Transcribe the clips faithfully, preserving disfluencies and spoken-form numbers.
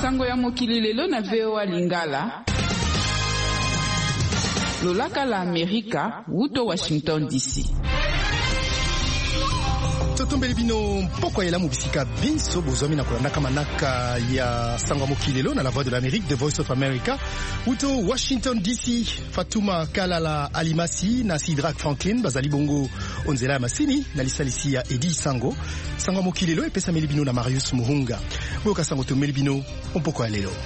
Sango ya mokili lelo na V O A Lingala. Lolaka la Amerika, wuto Washington D C. Totombeli bino mpoko ya la mubisika binso bozwami na kulandaka manaka ya Sango ya mokili lelo na la voix de l'Amérique, The Voice of America. Wuto Washington D C, Fatuma Kalala Alimasi na Sidrak Franklin bazali bongo onzela ya masini na lisalisi ya Edi Sango. Sango ya mokili lelo epesa meli bino na Marius Muhunga. Boka sango tomeli bino mpoko ya lelo.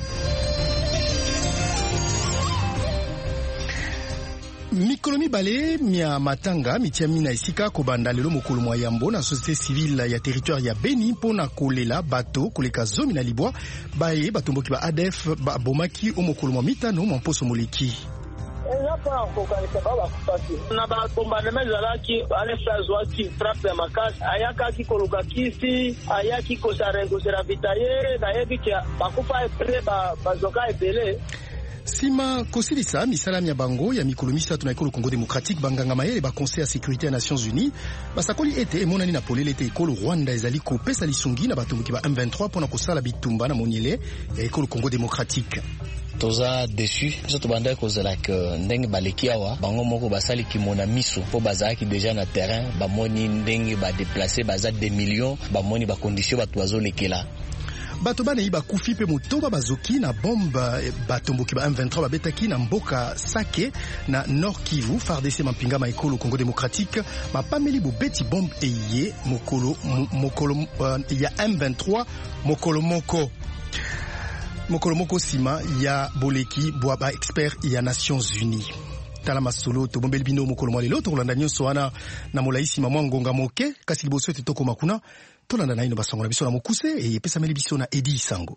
Mikolo mibale mia matanga mitiami na esika kobanda lelo mokolo mwa yambo na société civile ya territoire ya Beni pona kolela bato koleka zomi na libwa baye batomboki ba A D F ba bomaki o mokolo mwa mitano mwa mposo moleki. Napa kokanisa baba kupasi na ba bombardement zalaki ale flazwaki frappe ya makasi ayaka kikoluka kisi ayaki kosarengo sera vitaye na yebikia bakupa epre ba bazoka ebele. Sima kosilisa misala ya bango ya mikolo misatu na ekolo Congo démocratique banganga mayele ba conseil ya sécurité ya Nations Unies basakoli ete emonani na polele ete ekolo Rwanda ezali kopesa lisungi na batomboki ba M vingt-trois pona kosala bitumba na moniele ya ekolo Congo démocratique. Toza dessus biso tobanda kozala ke ndenge baleki awa bango moko basali kimona miso po bazalaki déjà na terrain bamoni ndenge ba déplacer baza des millions bamoni ba condition bato bazolekela. Bato bana iba kufi pe motoba bazoki na bomba batomboki ba M vingt-trois babetaki na mboka Sake na Nord Kivu F A R D C mampinga ma ekolo Congo démocratique mapameli bobeti bombe eye mokolo mokolo uh, ya M vingt-trois mokolo moko mokolo moko sima ya boleki bwa ba expert ya Nations Unies. Tala masolo to bombeli bino mokolo mwa lelo to kolanda nyonso wana na molaisi mamwa ngonga moke kasi liboso ete toko makuna tolanda na ino basongo na biso na mokuse e epesa meli biso na Edi Sango.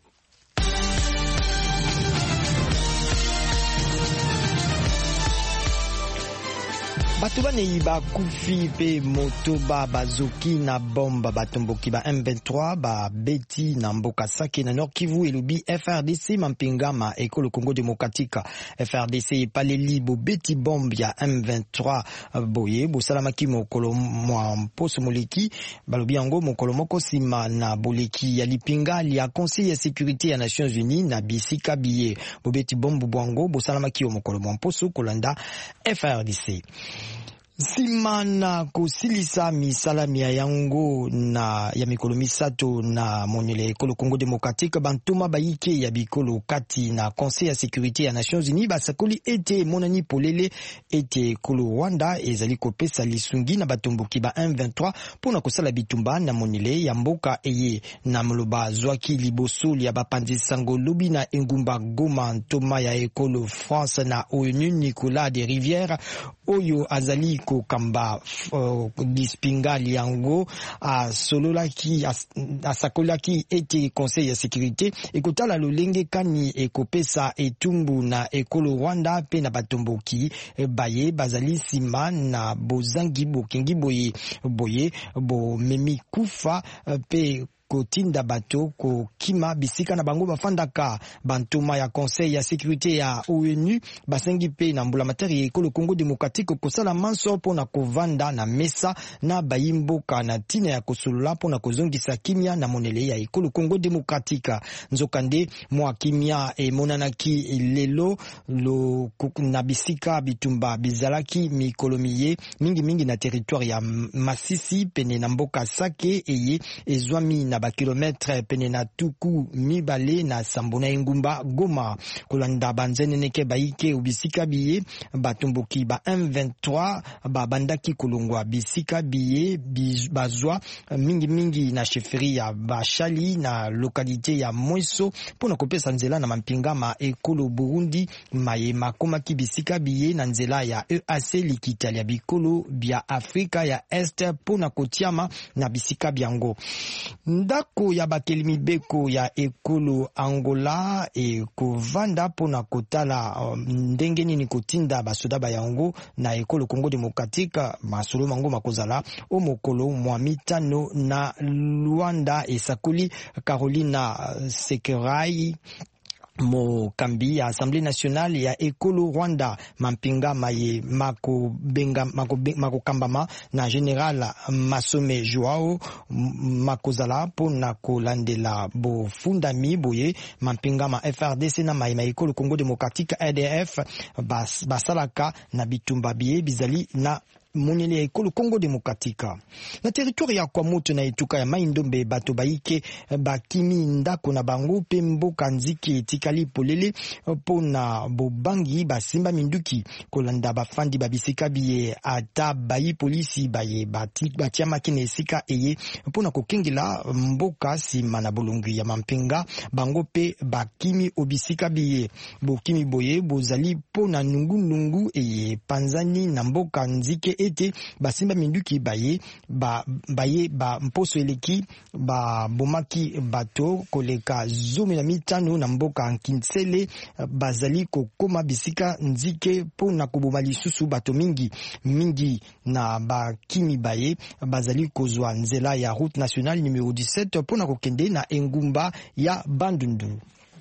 Bato banei ba kufi pe motoba bazoki na bomba batomboki ba M vingt-trois ba beti na mboka Sake na Nord Kivu elobi F R D C mampinga ma ekolo Congo démocratique. F R D C paleli bo beti bombe ya M vingt-trois boye bo salamaki mokolo mwa mposo moleki balobi yango mokolo moko sima na boleki ya lipinga ya conseil ya sécurité ya Nations Unies na bisika biye bo beti bombe bwango bo salamaki mokolo mwa mposo kolanda F R D C. Simana kosilisa misala mia yango na ya mikolo misato na moniele ekolo Congo démocratique bantuma baike ya bikolo kati na conseil ya sécurité ya Nations Unies basakoli ete monani polele ete ekolo Rwanda ezali kopesa lisungi na batomboki ba M vingt-trois pona kosala bitumba na moniele ya mboka eye na mloba zwaki liboso ya bapanzi sango lobi na engumba Goma ntoma ya ekolo France na O N U Nicolas de Rivière oyo azali ko kamba uh, dispingali yango a sololaki a sakolaki ete conseil ya sécurité ekotala lolenge kani ekopesa etumbu na ekolo Rwanda pe na batomboki baye bazali sima na bozangi bokengi boye boye bo memi kufa pe kotinda bato ko kima bisika na bango bafandaka bantuma ya conseil ya sécurité ya O N U basengi pe na mbula materi ekolo Congo démocratique kosala manso pona kovanda na mesa na bayimboka na tina ya kosolola pona kozongisa kimia na monele ya ekolo Congo démocratique. Nzokande mwa kimia e monanaki lelo lo na bisika bitumba bizalaki mikolomiye mingi mingi na territoire ya Masisi pene na mboka Sake eye ezwami na ba kilometre pene na tuku mibale na sambona engumba Goma kolanda banzene neke baike ubisika biye batomboki ba M vingt-trois ba bandaki kolongwa bisika biye bazwa mingi mingi na chefferie ya Bashali na localité ya Mweso pona kopesa nzela na mampinga ma ekolo Burundi maye makoma ki bisika biye na nzela ya E A C likita ya bikolo bia Afrika ya Est pona kotiama na bisika biango. Ndako ya bakelimi beko ya ekolo Angola e kovanda pona kotala um, ndenge nini kotinda basoda ba yango na ekolo Congo démocratique masolo mango makozala o mokolo mwa mitano na Luanda esakoli Carolina Sekerai Mokambi ya Assemblée nationale ya Ekolo Rwanda Mampinga Maye Mako Benga Mako, Mako Kambama na General Masome Joao Makozala pona kolandela bo fundami boye Mampinga ma F R D C na Maye Ekolo Congo Démocratique A D F bas, basalaka na bitumba biye bizali na monele Ekolo Congo Démocratique. Na territoire ya Kwamoto na etuka ya Maindombe bato baike bakimi ndako na bango pe mboka nziki etikali polele pona bobangi basimba minduki kolanda bafandi babisika biye ata bayi polisi baye batia makine esika eye pona kokengela mboka sima na bolongu ya Mampinga bango pe bakimi obisika biye bokimi boye bozali pona nungu nungu eye panzani na mboka nzike ete basimba minduki baye ba baye ba mposo eleki ba bomaki bato koleka zomi na mitano na mboka Nkinsele bazali kokoma bisika nzike pona koboma lisusu bato mingi mingi na bakimi baye bazali kozwa nzela ya route nationale numéro dix-sept pona kokende na engumba ya Bandundu.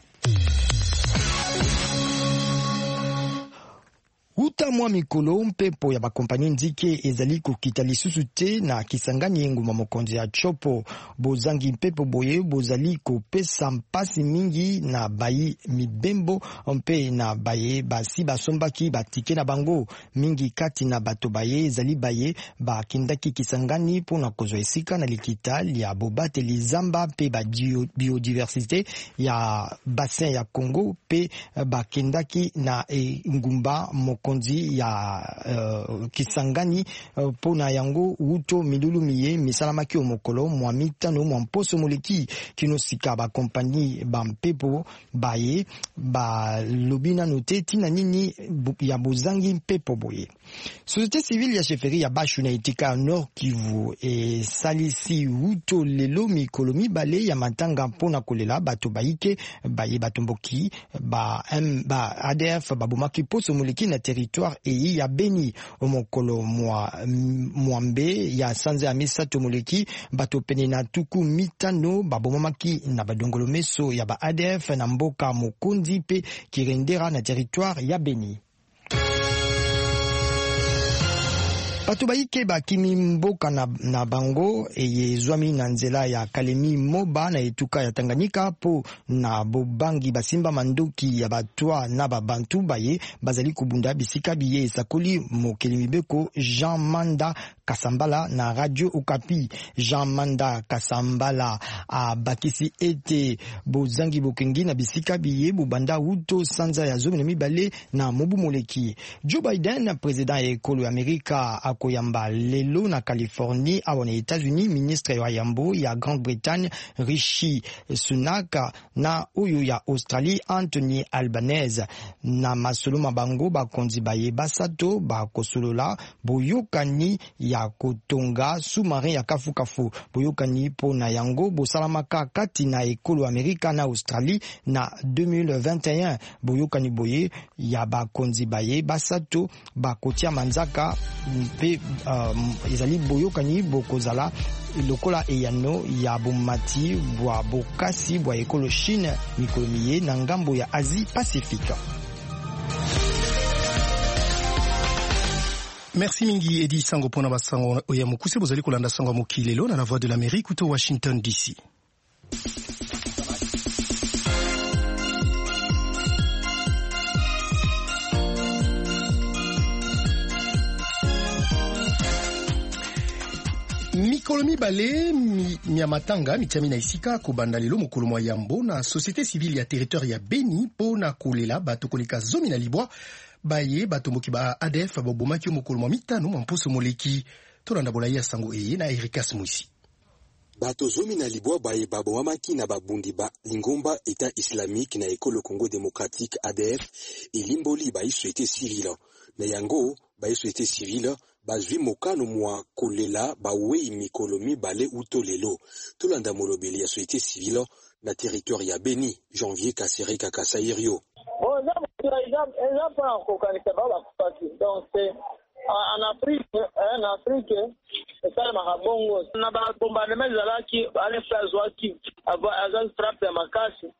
Uta mwa mikolo mpepo ya bakompani nzike ezali kokita lisusu te na Kisangani enguma mokonzi ya Chopo bozangi mpepo boye bozali kopesa mpasi mingi na bayi mibembo mpe na baye basi basombaki batike na bango mingi kati na bato baye ezali baye bakendaki Kisangani pona kozwa esika na likita ya bobate lizamba pe ba biodiversité ya bassin ya Congo pe bakendaki na engumba konzi ya uh, Kisangani uh, pona yango uto milulu miye misalamaki omokolo mwa mitano mwa mposo moleki kinosika ba kompani ba mpepo baye ba lobina note tina nini ya bozangi mpepo boye. Société civile ya chefferie ya Bashu na etika Nord Kivu e salisi uto lelo mikolo mibale ya matanga pona kolela bato baike baye batomboki ba M ba A D F babomaki poso moleki na territoire eyi ya Beni omokolo mwa mwambe ya sanze ya misato moleki bato pene na tuku mitano babomaki na badongolo meso ya ba A D F na mboka Mokonzi pe Kirendera na territoire ya Beni. Bato baike bakimi mboka na, na bango eye zwami na nzela ya Kalemi Moba na etuka ya Tanganyika po na bobangi basimba mandoki ya batwa na babantu baye bazali kubunda bisika biye sakoli mokeli mibeko Jean Manda Kasambala na Radio Okapi. Jean Manda Kasambala a bakisi ete bozangi bokengi na bisika biye bubanda uto sanza ya zomi na mibale na mobu moleki. Joe Biden, president ya ekolo Amerika akoyamba lelo na Californie awa na États-Unis ministre ya yambo ya Grande-Bretagne Rishi Sunak na uyu ya Australie Anthony Albanese na masolo mabango bakonzi baye basato bakosolola boyokani ya kotonga sous-marin ya kafu-kafu boyokani pona yango bosalamaka kati na ekolo Amerika na Australie na deux mille vingt et un boyokani boye ya bakonzi baye basato bakotia manzaka pe um, ezali boyokani bokozala lokola eyano ya bomati bwa bokasi bwa ekolo Chine mikolo miye na ngambo ya Asie Pacifique. Merci mingi Edi Sango pona basango oya mukuse bozali kolanda sango mokilelo na la voix de l'Amérique ou to Washington D C. Mikolo mibale miamatanga mitiami na isika kobanda lelo mokolo mwa yambo na société civile ya territoire ya Beni pona kolela bato koleka zomi na libwa baye bato moki ba A D F babomaki mokolo mwa mitano mwa mposo moleki tolanda bolai ya sango eye na Erikas Mwisi. Bato zomi na libwa baye babomaki na babundi ba lingomba État islamique na ekolo Congo démocratique A D F elimboli ba société civile na yango ba société civile bazwi mokano mwa kolela bawei mikolo mibale utolelo tolanda molobeli ya société civile na territoire ya Beni Janvier Kasereka Kasairio. Donc en Afrique, en Afrique, c'est ça le marabongo. On a pas bombardement zalaki, allez faire zoaki, avoir agent frappe ya makasi.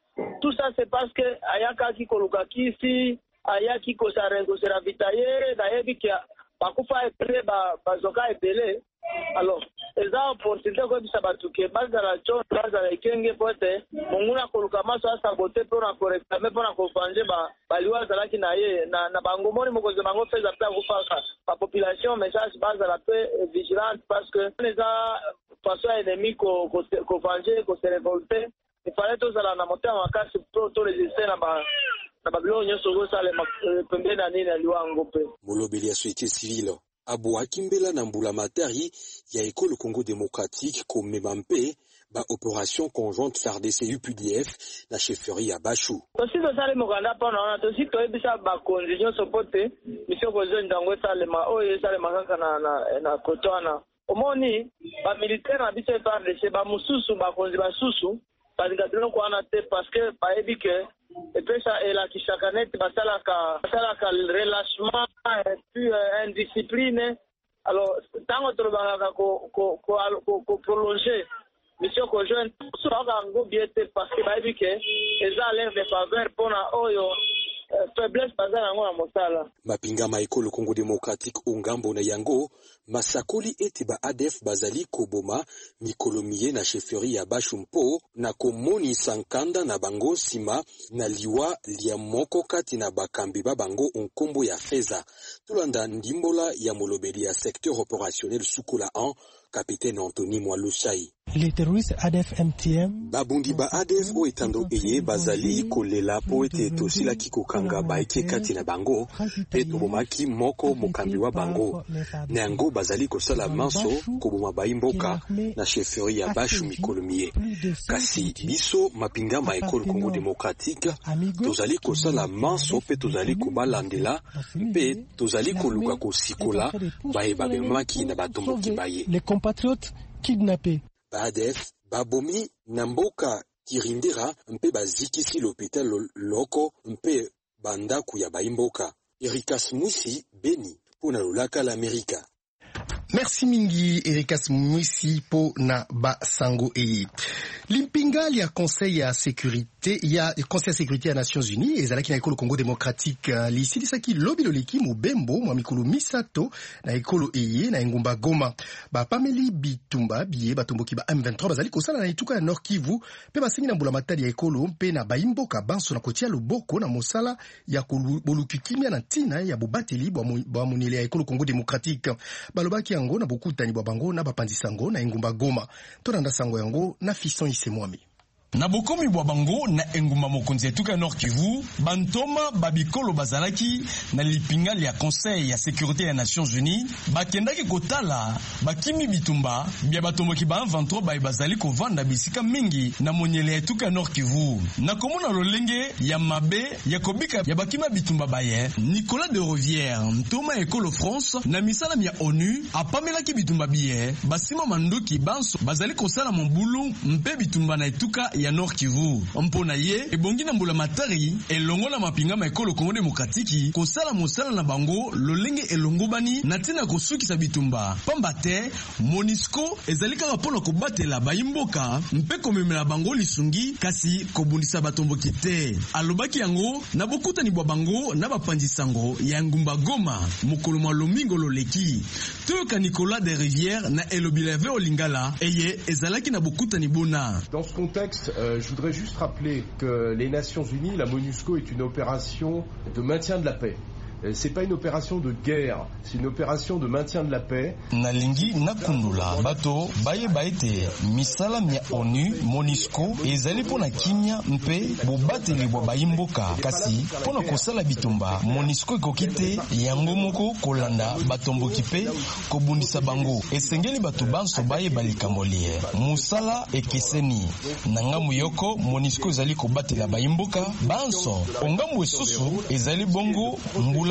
tout ça c'est parce que ayaka ki koluka kisi ayaki ko sarengo sera vitayere da yebi ki bakufa epele ba bazoka epele. Alors eza opportunité ko bisa batuke bazala cho bazala ikenge pote monguna koluka maso asa bote pona correcta me pona ko fanje ba baliwa zala ki na ye na na bango moni mokoze bango feza pa kufaka pa population message bazala pe vigilante parce que les a façon ennemi ko ko fanje ko se révolter il fallait tous ala na monter en casse pour tous les essais na ba na babilo nyoso go sale pembe na nini aliwango pe molobeli ya société civile Abou Kimbela na mbula matari ya École Congo démocratique komema mpe ba opération conjointe F A R D C U P D F na chefferie ya Bashu. Tosi to sale mokanda pa na tosi to ebisa ba condition sopote mission ko zo ndango sale ma o sale makaka na na na kotwana. Omoni ba militaire na biso F A R D C ba mususu ba konzi ba susu ba ngadelo ko ana te parce que ba ebike et puis ça et la qui chaque année basala ka basala ka relâchement et puis indiscipline alors tant que ba ko ko ko ko prolonger mission ko jeune so ba ngo biete parce que ba ebike eza l'air de faveur pona oyo faiblesse bazala ngo na mosala mapinga ma École Congo démocratique ongambo na yango masakoli ete ba A D F bazali koboma mikolomiye na chefferie ya Bashumpo na komoni sankanda na bango sima na liwa lia moko kati na bakambi ba bango onkombo ya feza tulanda ndimbola ya molobeli ya secteur opérationnel Sukola un capitaine Anthony Mwalusai. Les terroristes A D F M T M babundi ba A D F o etando eye bazali kolela po ete tosila kikokanga baike kati na bango pe tobomaki moko mokambi wa bango na yango bazali kosala manso koboma baimboka na chefferie ya Bashu mikolomiye kasi biso mapinga ma École Congo démocratique tozali kosala manso pe tozali kobalandela pe tozali koluka kosikola baye babemaki na batomboki baye les compatriotes kidnappés. Ba A D F babomi na mboka Kirindira mpe bazikisi l'hôpital loko mpe bandaku ya baimboka. Erikas Musi Beni pona lolaka l'Amerika. Merci mingi Erikas Mwisi po na basango eye. Limpingali ya conseil ya sécurité ya conseil ya sécurité ya Nations Unies ezalaki na École Congo démocratique lisilisaki lobi loleki mobembo mwa mikolo misato na ekolo eye na engumba Goma. Ba Pameli Bitumba biye batomboki ba M vingt-trois bazali kosala na ituka ya Nord Kivu pe basengi na mbula matali ya ekolo mpe na baimboka banso na kotia loboko na mosala ya kolukikimia na ntina ya bobateli bwa monele ya École Congo démocratique. Balobaki yango na bokutani bwa bango na bapanzisango na engumba Goma. Tolanda sango yango na Fiston Isemwami. Na bokomi bwa bango na engumba mokonzi etuka Nord Kivu, bantoma babikolo bazalaki na lipingali ya Conseil ya Sécurité ya Nations Unies, bakendaki kotala bakimi bitumba bia batomboki ba M vingt-trois ba bazali kovanda bisika mingi na monyele etuka Nord Kivu. Na komona lolenge ya mabe ya kobika ya bakima bitumba baye, Nicolas de Rivière, ntoma ekolo France na misala ya ONU apamelaki bitumba biye, basima mandoki banso bazali kosala mbulu mpe bitumba na etuka ya Nord Kivu. Mpona ye ebongi na mbula matari elongola mapinga ma École Congo démocratique kosala mosala na bango lolenge elongobani na tina kosukisa bitumba pamba te MONUSCO ezalika kapona kobatela baimboka mpe komemela bango lisungi kasi kobundisa batomboki te. Alobaki yango na bokutani bwa bango na bapanzisango ya ngumba Goma mokolo mwa lomingo loleki toyoka Nicolas de Rivière na elobileve olingala eye ezalaki na bokutani bona. Dans ce contexte, euh, je voudrais juste rappeler que les Nations Unies, la MONUSCO, est une opération de maintien de la paix. C'est pas une opération de guerre, c'est une opération de maintien de la paix. Nalingi nakundula bato baye baete misala mia ONU MONUSCO ezali pona kimia mpe bobateli bwa baimboka kasi pona kosala bitumba MONUSCO ekokite yango moko kolanda batomboki pe kobundisa bango esengeli bato banso baye balikamolie musala ekeseni nangamu yoko MONUSCO ezali kobatela baimboka banso ongamu esusu ezali bongo mbula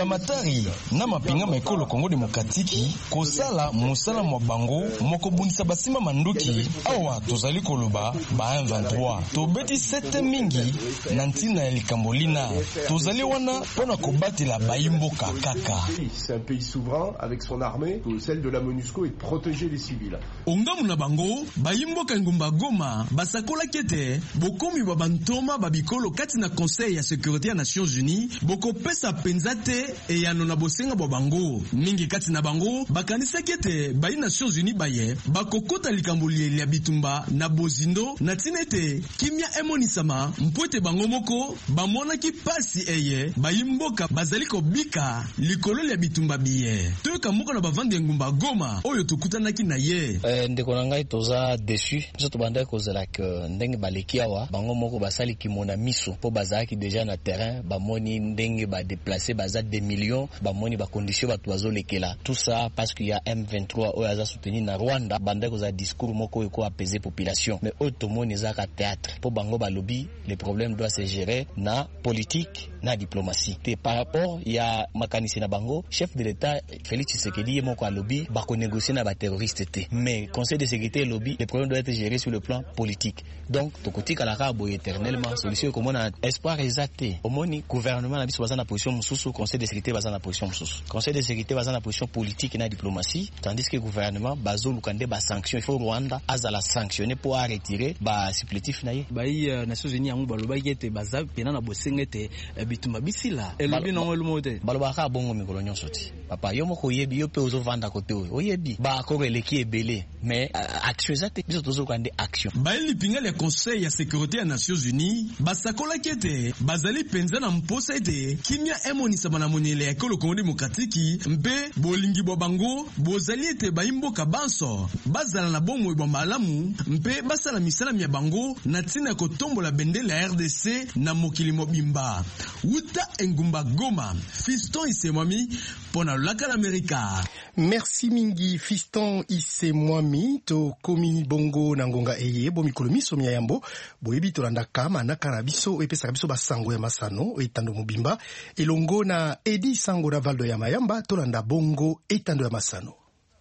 bambulamatari na mapinga maekolo Kongo Demokratiki kosala musala mwa bango mokobundisa basima manduki awa tozali koloba ba M vingt-trois tobeti sete mingi na ntina ya likambolina tozali wana pona kobatela bayimboka kaka. C'est un pays souverain avec son armée, celle de la MONUSCO est de protéger les civils. Ongamu na bango bayimboka ngumba Goma basakola kete bokomi ba bantoma babikolo kati na Conseil ya sécurité ya Nations Unies boko pesa penzate e ya nona bosenga bo bango mingi kati na bango bakanisa kete bayi Nations Unies baye bakokota likamboli ya bitumba na bozindo na tinete kimia emonisama mpote bango moko bamona ki pasi eye bayimboka bazali ko bika likolo ya bitumba biye toka moko na bavandi ngumba Goma oyo tokutanaki na ye. Eh, ndeko na ngai toza déçu biso tobanda kozela ke ndenge balekiawa bango moko basali kimona miso po bazalaki déjà na terrain bamoni ndenge ba déplacer baza des millions bamoni ba condition bato bazolekela tout ça parce qu'il y a M vingt-trois oyo aza soutenu na Rwanda banda kozela discours moko eko apaiser population mais automoni ezaka théâtre po bango balobi les problèmes doivent se gérer na politique na diplomatie te par rapport il y a makanisi na bango chef de l'état Félix Tshisekedi moko alobi ba ko négocier na ba terroriste te mais conseil de sécurité lobby les problèmes doivent être gérés sur le plan politique donc tokotika la rabo éternellement solution comme on a espoir exacté omoni gouvernement na biso baza na position mususu conseil de sécurité baza na position mususu conseil de sécurité baza na position politique na diplomatie tandis que gouvernement bazo lukande ba sanction il faut Rwanda azala sanctionner pour retirer ba supplétif na ye bayi uh, Nations Unies yango baloba yete baza pena na bosengete uh, bitumba bisila elobi na ngolo mote baloba ka bongo mikolo nyonso ti papa yo moko yebi yo pe ozo vanda kote oyo oyebi ba ko releki ebele mais uh, action exacte biso tozo kande action bayi pinga le conseil ya sécurité ya Nations Unies basakola kete bazali penza na mposa ete kimia emonisa bana monele ya kolo Kongo Demokratiki mpe bolingi bo bango bozali ete bayimboka banso bazala na bomo bo malamu mpe basala misala ya bango na tina kotombola bendele ya R D C na mokili mobimba uta engumba Goma Fiston Isemwami pona laka l'Amerika. Merci mingi Fiston Isemwami to komi bongo na ngonga eye bo mikolo miso mia yambo boyebi tolanda kama na karabiso epesa kabiso basango ya masano etando mobimba elongo na Edi Sango na Valdo ya Mayamba tolanda bongo etando ya masano.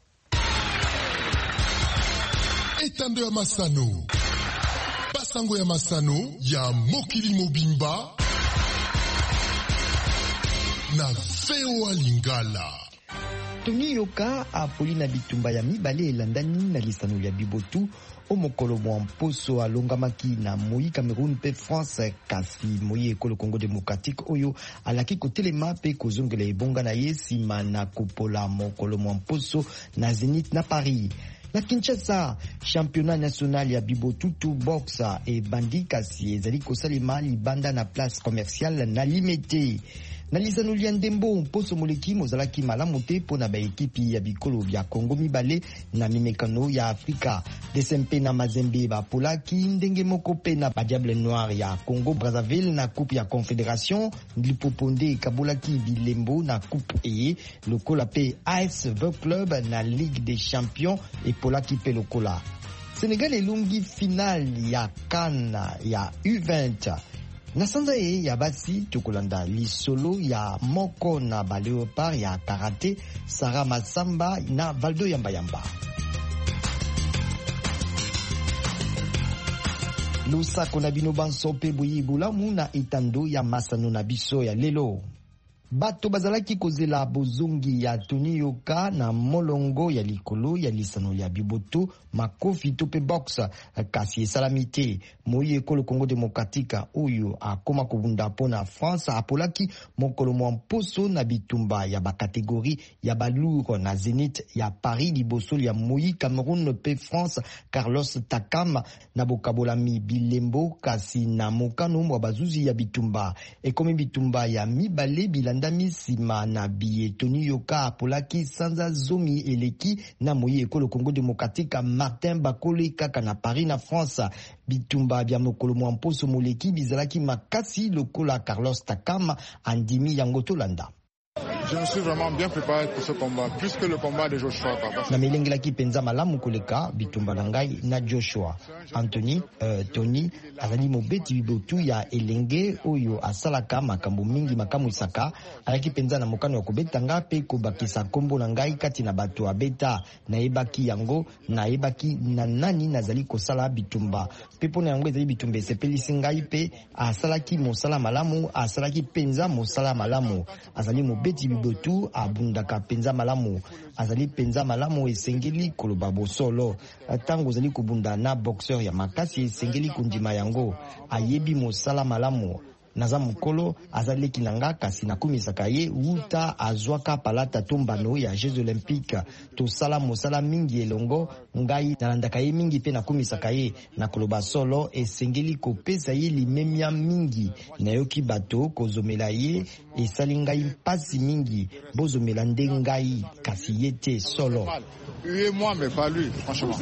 Etando ya masano basango ya masano ya mokili mobimba na V O A Lingala. Tony Yoka apoli na bitumba ya mibale elandani na lisano ya bibotu o mokolo mwa mposo alongamaki na Moi Cameroun pe France kasi Moi ekolo Congo Démocratique oyo alaki kotelema pe kozongela ebonga na ye sima na kopola mokolo mwa mposo na Zénith na Paris. Na Kinshasa, championnat national ya bibotutu boxa e bandi kasi ezali kosalema libanda na place commerciale na Limete. Na lisano lia ndembo mposo moleki mozalaki malamu te pona ba ekipi ya bikolo bya Congo mibale na mimekano ya Afrika. Desempe na Mazembe ba polaki ndenge moko pe na ba Diable Noir ya Congo Brazzaville na coupe ya Confédération Lipoponde kabolaki bilembo na coupe e lokola pe A S V Club na Ligue des Champions e polaki pe lokola. Sénégal elungi final ya CAN ya U vingt. Na sanza e ya basi tukulanda lisolo ya moko na ba Léopard ya karate Sarah Masamba na Valdo Yamba Yamba. Lusako na bino banso pe boyi bulamu na itando ya masano na biso ya lelo. Bato bazalaki kozela bozongi ya Tony Yoka na molongo ya likolo ya lisano ya biboto makofi tope box kasi esalamite Moi ekolo Congo Démocratique oyo akoma kobunda pona France apolaki mokolo mwa mposo na bitumba ya ba catégorie ya balourd na Zénith ya Paris liboso ya Moi Cameroun pe France Carlos Takam na bokabolami bilembo kasi na mokano mwa bazuzi ya bitumba ekomi bitumba ya mibale bilanda misima na biye Tony Yoka apolaki sanza zomi eleki na Moi ekolo Congo Démocratique Martin Bakole kaka na Paris na France bitumba bya mokolo mwa mposo moleki bizalaki makasi lokola Carlos Takam andimi yango tolanda. Je me suis vraiment bien préparé pour ce combat, plus que le combat de Joshua. Na melengelaki penza malamu koleka bitumba na ngai na Joshua. Anthony uh, Tony azali mobeti bibotu ya elenge oyo asalaka makambo mingi makamu isaka alaki penza na mokano ya kobeta nga pe kobakisa kombo na ngai kati na bato abeta na ebaki yango na ebaki na nani nazali kosala bitumba pepo na yango ezali bitumba esepelisi ngai pe asalaki mosala malamu asalaki penza mosala malamu azali mobeti bibotu abundaka penza malamu azali penza malamu esengeli koloba bosolo tango azali kubunda na boxeur ya makasi esengeli kundima yango ayebi mosala malamu naza mukolo azali kinanga kasi nakumisaka ye uta azwaka palata tombano ya Jeux Olympiques to sala mosala mingi elongo ngai nalandaka ye mingi pe nakumisaka ye na koloba solo esengeli kopesa ye limemia mingi nayoki bato kozomela ye esali ngai mpasi mingi bozomela nde ngai kasi ye te solo. Et moi mais pas lui franchement.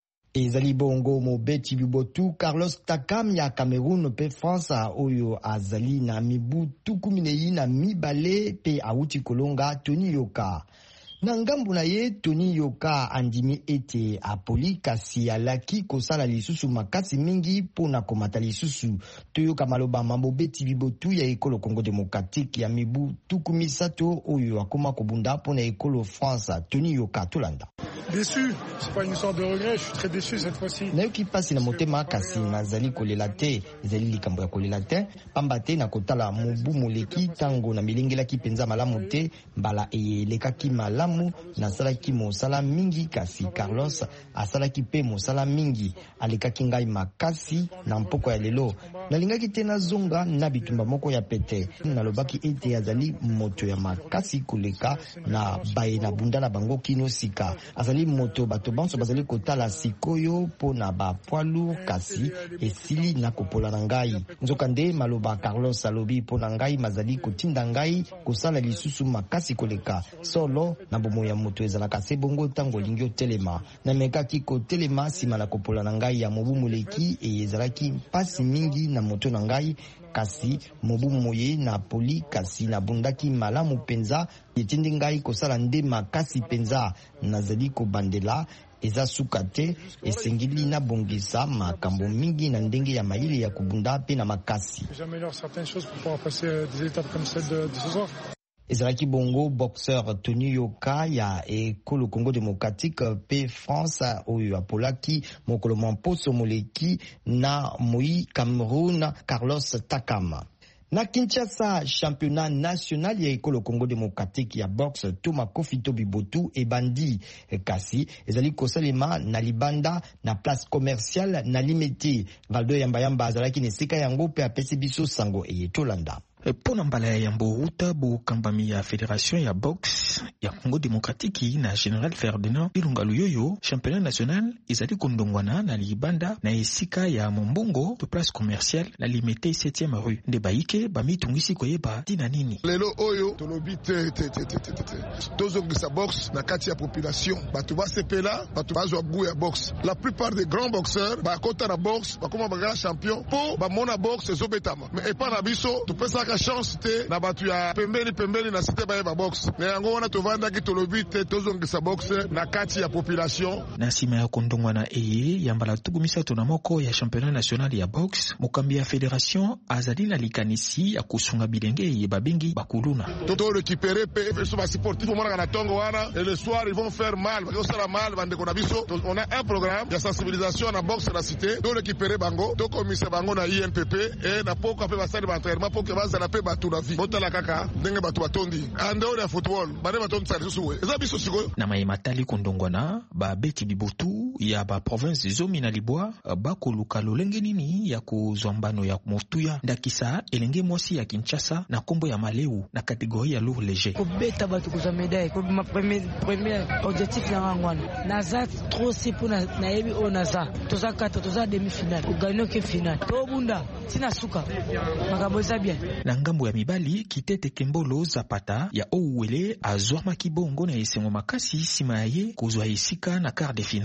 Ezali bongo mobeti bibotu Carlos Takam ya Cameroun pe France oyo azali na mibu tukumine na mibale pe auti kolonga Tony Yoka. Na ngambu na ye Tony Yoka andimi ete apoli kasi alaki kosala lisusu makasi mingi pona komata lisusu toyoka maloba mambo beti bibotu ya ekolo Congo Démocratique ya mibu tukumisato oyo akoma kobunda pona ekolo France. Tony Yoka tolanda. Déçu, c'est pas une histoire de regret, je suis très déçu cette fois-ci. Nayoki pasi na motema kasi nazali kolela te, ezali likambo ya kolela te, pamba te na kotala mobu moleki tango na milengelaki penza malamu te, mbala eyelekaki malamu nasalaki mosala mingi kasi Carlos asalaki pe mosala mingi alekaki ngai makasi na mpoko ya lelo. Nalingaki te nazonga na bitumba moko ya pete, nalobaki ete azali moto ya makasi koleka na baye na bunda na bango kino sika. Azali moto bato banso bazali kotala sikoyo pona ba poilu kasi esili na kopola na ngai. Nzokande maloba Carlos alobi pona ngai mazali kotinda ngai kosala lisusu makasi koleka solo na bomo ya moto ezalaka se bongo tango lingio telema na mekaki ko telema sima na kopola na ngai ya mobu moleki e ezalaki pasi mingi na moto na ngai kasi mobu moye na poli kasi na bundaki malamu penza etindi ngai kosala nde makasi penza nazali kobandela eza suka te esengeli na bongisa makambo mingi na ndenge ya maile ya kubunda pe na makasi. J'améliore certaines choses pour pouvoir passer des étapes comme celle de, de ce soir. Ezalaki bongo boxeur Tony Yoka ya ekolo Congo Démocratique pe France oyo apolaki mokolo mamposo moleki na moi Cameroun Carlos Takam. Na Kinshasa, championnat national ya ekolo Congo Démocratique ya boxe Toma Kofito Bibotu e bandi kasi ezali kosalema na libanda na place commerciale na limete Valdo Yamba Yamba azalaki nesika yango pe apesi biso sango e tolanda. Pona mbala ya yambo uta bo kambami ya Fédération ya boxe ya Congo Démocratique na Général Ferdinand Ilungalu yoyo championnat national ezali kondongwana na libanda na esika ya Mombongo pe place commerciale na limete septième rue nde baike bamitungisi koyeba tina nini lelo oyo tolobi te te te te te tozongisa boxe na kati ya population batu basepela batu bazwa bu ya boxe. La plupart des grands boxeurs bakota na boxe bakoma bagala champion po bamona boxe ezobetama mais epa na biso topesa chance te na batu ya pembeni pembeni na site baye ba boxe na yango wana tovanda ki tolobi te tozongisa boxe na kati ya population. Na sima ya kondongwa na eye ya mbala tukumisa tona moko ya championnat national ya boxe mokambi ya fédération azali na likanisi ya kusunga bilenge ye babengi bakuluna toto récupérer pe so ba sportif mona na tongo wana et le soir ils vont faire mal parce que ça la mal bande kona biso. On a un programme de sensibilisation na boxe na cité do récupérer bango to komisa bango na I M P P et na poko pe basali d'entraînement pour que bazala pe batu na vie botala kaka ndenge batu batondi ando ya football bane batondi sa susu eza biso sikoyo na mayimatali kondongwana ba beti bibutu ya ba province zomi na libwa bakoluka lolenge nini ya kuzwambano ya motuya ndakisa elenge mosi ya Kinshasa na kombo ya Maleu na kategorie ya lourd léger ko beta batu ko médaille ko ma premier premier objectif na ngwana naza trop si pona na yebi o naza toza kata toza demi finale ko gagner que finale to bunda sina suka makambo za bien na ngambo ya mibali Kitete Kembolo Zapata ya Ouwele azwama kibongo na esengo makasi sima ye kozwa esika na quart de finale.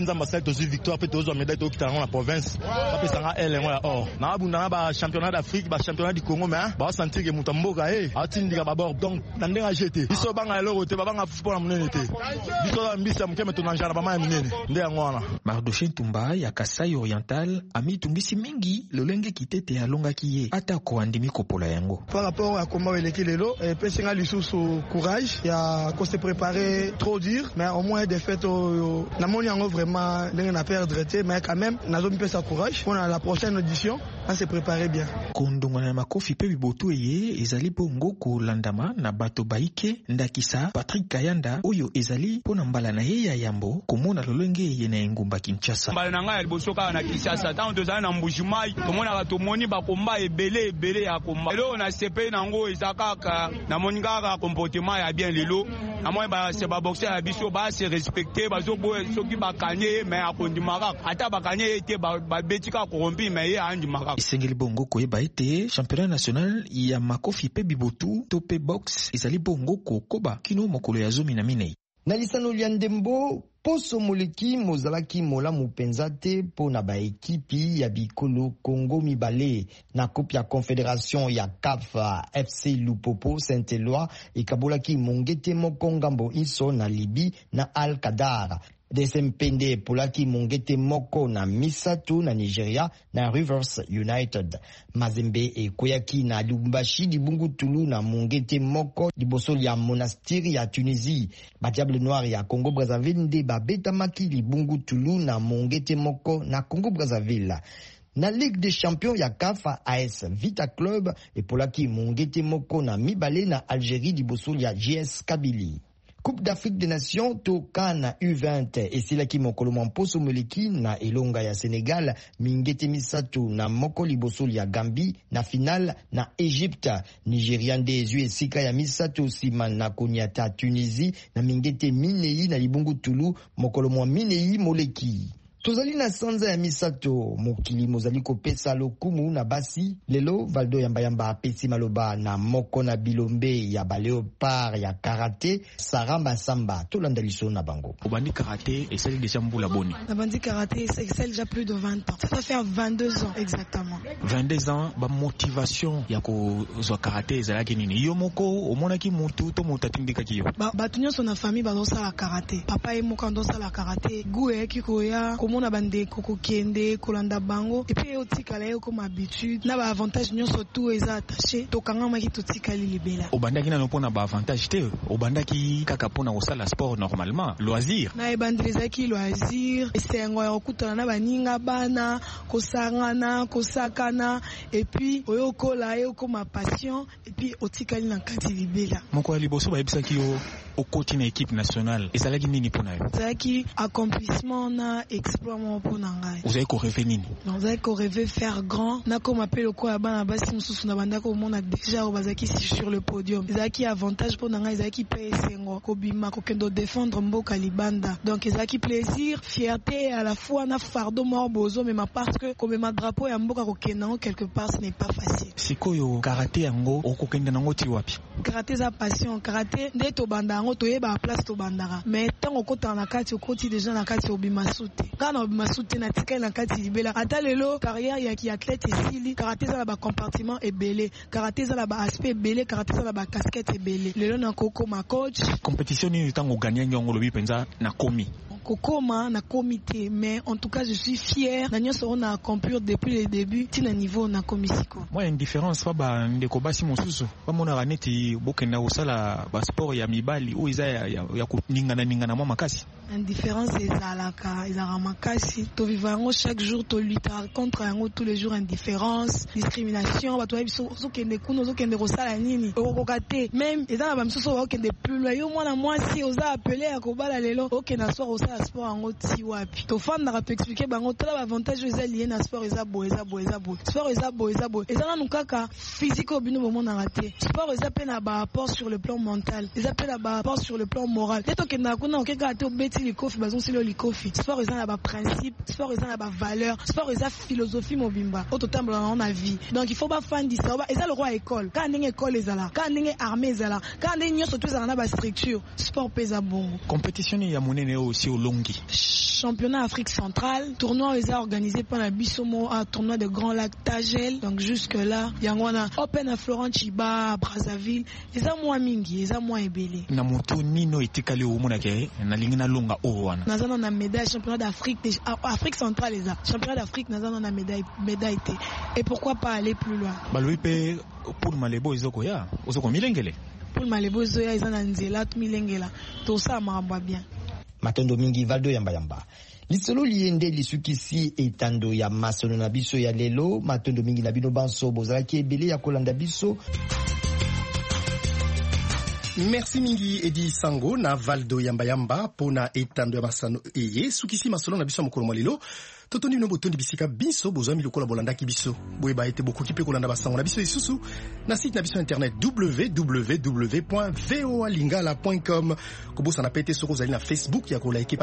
nzamba sali tozi victoire pe tozo médaille to kitanga na province ba pesanga elle ngwa or na abunda ba championnat d'Afrique ba championnat du Congo mais ba sentir que mutamboka eh atindika ba bord donc na ndenga jeté biso banga eloko te babanga football na munene te biso la mbisa mukeme to nanjala ba ma munene nde ngwana Mardoche Ntumba ya Kasai Oriental amitungisi mingi lolenge kitete alongaki ye ata ko andimi kopola yango par rapport à comment eleki lelo pesinga lisusu courage ya ko se préparer trop dur mais au moins des fêtes na moni yango vraiment ndenge na perdre te mais quand même nazo mpesa courage pour la prochaine audition on se préparer bien kondongana na makofi pe biboto eye ezali bongo ko landama na bato baike ndakisa Patrick Kayanda oyo ezali pona mbala na ye ya yambo komona lolenge ye na engumba Kinshasa mbala na nga ya liboso ka na Kinshasa tant tozali na Mbujimayi tomona ka tomoni ba komba ebele ebele ya komba lelo na sepe nango ezakaka na moni kaka comportement ya bien lelo na moi ba se ba boxer ya biso ba se respecter bazo boye soki bakanye mais akondimaka ata bakanye ete ba betika korompi mais ye andimaka isengeli bongo koyeba ete championnat national ya makofi pe bibotu to pe box ezali bongo kokoba kino mokolo ya zomi na minei na lisano lya ndembo poso moleki mozalaki molamu penza te po na baekipi ya bikolo Congo mibale na coupe ya confédération ya C A F F C Lupopo Saint-Éloi ekabolaki mongete moko ngambo iso na Libi na Al-Kadar. Desempende polaki mongete moko na Misatu na Nigeria na Rivers United. Mazembe ekoyaki na Lubumbashi libungu Tulu na mongete moko liboso ya Monastiri ya Tunisie. Ba Diable Noir ya Congo Brazzaville nde babetamaki libungu Tulu na mongete moko na Congo Brazzaville. Na Ligue des Champions ya C A F A S Vita Club epolaki mongete moko na mibale na Algérie liboso ya J S Kabylie. Coupe d'Afrique des Nations to Kana U vingt esilaki mokolo mposo moleki na elonga ya Sénégal mingete misatu na moko liboso ya Gambie na final na Egypte. Nigeria nde ezwi esika ya misatu sima na konyata Tunisie na mingete minei na libungu Tulu mokolo mwa minei moleki. Tozali na sanza ya misato mokili mozali kopesa lokumu na basi lelo Valdo yamba yamba apesi maloba na moko na bilombe ya baleopard ya karate Saramba Samba tolanda liso na bango. Obandi karate esali déjà mbula boni. Obandi karate c'est déjà plus de vingt ans. Ça va faire vingt-deux ans exactement. vingt-deux ans ba motivation ya ko zo karate ezalaki nini? Yo moko omonaki mutu to mutatindika kiyo. Ba batunyo sona famille bazosa la karate. Papa e moko ndosa la karate. Gué kikoya mona bande koko kende kolanda bango et puis otikala yo comme habitude na ba avantage nyonso tout eza attaché to kanga maki totikali libela obandaki na pona ba avantage te obandaki kaka pona osala sport normalement loisir na ebandilezaki loisir esengo ya okutana na baninga bana kosangana kosakana et puis oyokola yo comme passion et puis otikali na kati libela moko liboso ba ebisaki yo okoti na équipe nationale ezalaki nini pona yo ezalaki accomplissement na exploit mon pona ngai vous avez ko rêvé nini vous avez ko rêvé faire grand na comme appelle quoi bana basi mususu na banda ko mona déjà o bazaki sur le podium ezalaki avantage pona ngai ezalaki pe sengo ko bima ko kendo défendre mboka libanda donc ezalaki plaisir fierté à la fois na fardeau mort bozo mais parce que comme ma drapeau ya mboka ko kendo quelque part ce n'est pas facile sikoyo karaté yango okokenda nango ti wapi karaté za passion karaté nde to banda yango to yeba place to bandara mais tant okota na kati okoti déjà na kati obima sute kana obima sute na tika na kati libela ata lelo carrière ya ki athlète esili karaté za ba compartiment ebele karaté za ba aspect ebele karaté za ba casquette ebele lelo na koko ma coach compétition ni tango gagner nyongo lobi penza na komi kokoma na comité mais en tout cas je suis fier na nyonso on a accompli depuis le début tina niveau na komisiko moi une différence fa ba ndeko basi mosusu ba mona raneti bokenda osala ba sport ya mibali o iza ya, ya, ya kuningana ningana mwa makasi indifférence ezalaka ezalaka makasi to vivre yango chaque jour to lutter contre yango tous les jours indifférence discrimination bato ba biso zokende kuno zokende kosala nini okokate même ezala ba misusu ba okende plus loin yo mwana mwasi oza appelé à kobala lelo okenda soir osala sport yango ti wapi to fanda to expliquer bango tala ba avantage eza lié na sport eza bo eza bo eza bo sport eza bo eza bo ezala nukaka physique obino bomona raté sport eza pe na ba apport sur le plan mental eza pe na ba apport sur le plan moral teto kenda kuna okeka ate obeti basili kofi bazon silo likofi sport eza na ba principe sport eza na ba valeur sport eza philosophie mobimba au total dans la vie donc il faut pas fan di ça eza le roi école quand ndenge école ezala quand ndenge armée ezala quand ndenge nyonso to ezala na ba structure sport pesa bongo compétition ya monene aussi au longi championnat Afrique centrale tournoi eza organisé par la Bissomo un tournoi de Grand Lac Tagel donc jusque là yangwana open à Florent Chiba Brazzaville eza moi mingi eza moi ebele na moto nino etikali o monake na lingina longa o wana nazana na médaille championnat d'Afrique Afrique centrale eza championnat d'Afrique nazana na médaille médaille té et pourquoi pas aller plus loin balobi pe pour malebo izoko ya osoko milengele pour malebo zo ya eza na nzela tu milengela to sa mamba bien matondo mingi Valdo yamba yamba lisolo liende lisukisi etando ya masono na biso ya lelo matondo mingi na bino banso bozalaki ebele ya kolanda biso. Merci mingi Edi Sango na Valdo yamba yamba pona etando ya masano eye sukisi masono na biso mokolo molelo totoni no botondi bisika biso bozami lokola bolanda ki biso boye ba ete beaucoup kipe kolanda basango na biso isusu na site na biso internet w w w point voa lingala point com ko bosa na pete soko zali na Facebook ya ko like